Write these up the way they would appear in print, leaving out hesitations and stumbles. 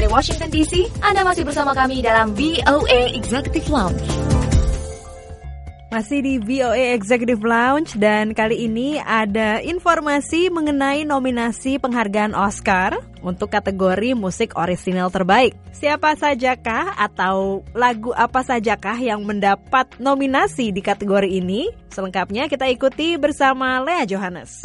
Washington DC. Anda masih bersama kami dalam VOA Executive Lounge. Masih di VOA Executive Lounge dan kali ini ada informasi mengenai nominasi penghargaan Oscar untuk kategori musik orisinal terbaik. Siapa sajakah atau lagu apa sajakah yang mendapat nominasi di kategori ini? Selengkapnya kita ikuti bersama Lea Johannes.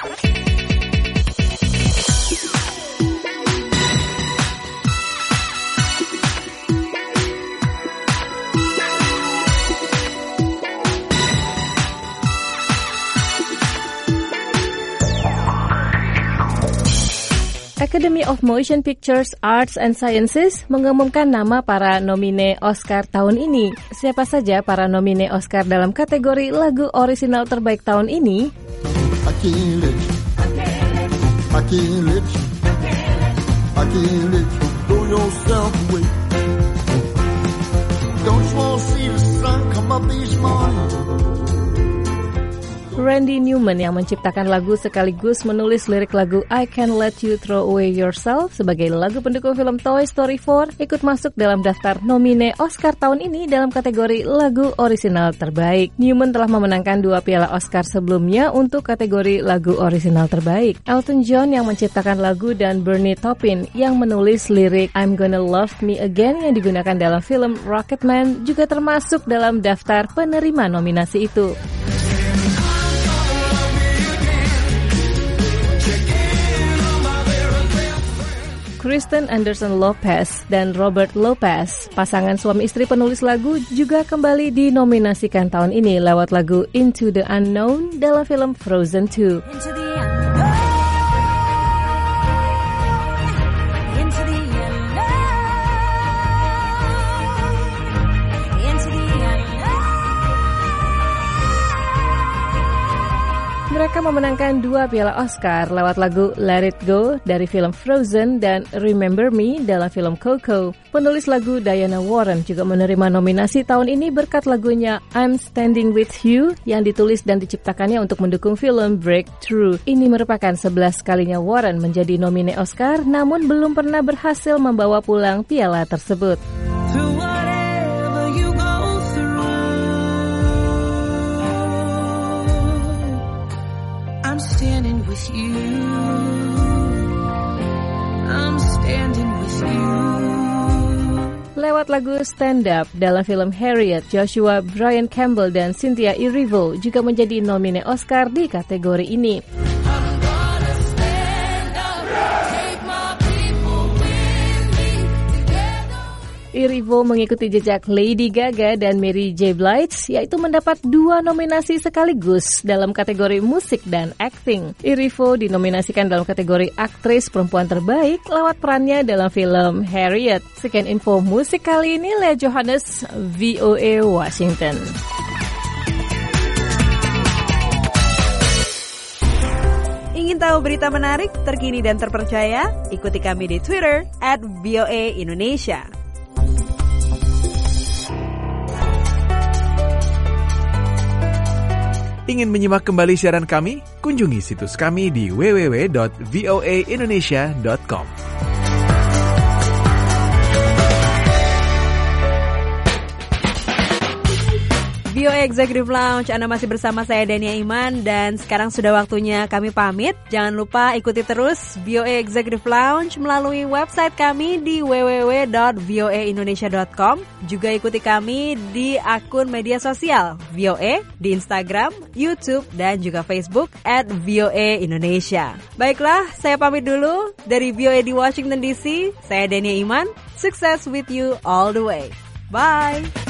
Academy of Motion Pictures Arts and Sciences mengumumkan nama para nomine Oscar tahun ini. Siapa saja para nomine Oscar dalam kategori lagu orisinal terbaik tahun ini? Randy Newman yang menciptakan lagu sekaligus menulis lirik lagu I Can't Let You Throw Away Yourself sebagai lagu pendukung film Toy Story 4 ikut masuk dalam daftar nomine Oscar tahun ini dalam kategori lagu orisinal terbaik. Newman telah memenangkan 2 piala Oscar sebelumnya untuk kategori lagu orisinal terbaik. Elton John yang menciptakan lagu dan Bernie Taupin yang menulis lirik I'm Gonna Love Me Again yang digunakan dalam film Rocketman juga termasuk dalam daftar penerima nominasi itu. Kristen Anderson Lopez dan Robert Lopez, pasangan suami istri penulis lagu, juga kembali dinominasikan tahun ini lewat lagu Into the Unknown dalam film Frozen 2. Mereka memenangkan 2 piala Oscar lewat lagu Let It Go dari film Frozen dan Remember Me dalam film Coco. Penulis lagu Diana Warren juga menerima nominasi tahun ini berkat lagunya I'm Standing With You yang ditulis dan diciptakannya untuk mendukung film Breakthrough. Ini merupakan 11 kalinya Warren menjadi nomine Oscar namun belum pernah berhasil membawa pulang piala tersebut. I'm standing with you. I'm standing with you. Lewat lagu Stand Up dalam film Harriet, Joshua Brian Campbell dan Cynthia Erivo juga menjadi nomine Oscar di kategori ini. Erivo mengikuti jejak Lady Gaga dan Mary J. Blige, yaitu mendapat 2 nominasi sekaligus dalam kategori musik dan acting. Erivo dinominasikan dalam kategori aktris perempuan terbaik lewat perannya dalam film Harriet. Sekian info musik kali ini, Lea Johannes, VOA Washington. Ingin tahu berita menarik, terkini dan terpercaya? Ikuti kami di Twitter @VOA Indonesia. Ingin menyimak kembali siaran kami? Kunjungi situs kami di www.voaindonesia.com. VOA Executive Lounge, Anda masih bersama saya Dania Iman dan sekarang sudah waktunya kami pamit. Jangan lupa ikuti terus VOA Executive Lounge melalui website kami di www.voaindonesia.com. Juga ikuti kami di akun media sosial VOA di Instagram, YouTube dan juga Facebook @VOA Indonesia. Baiklah, saya pamit dulu dari VOA di Washington DC. Saya Dania Iman. Success with you all the way. Bye.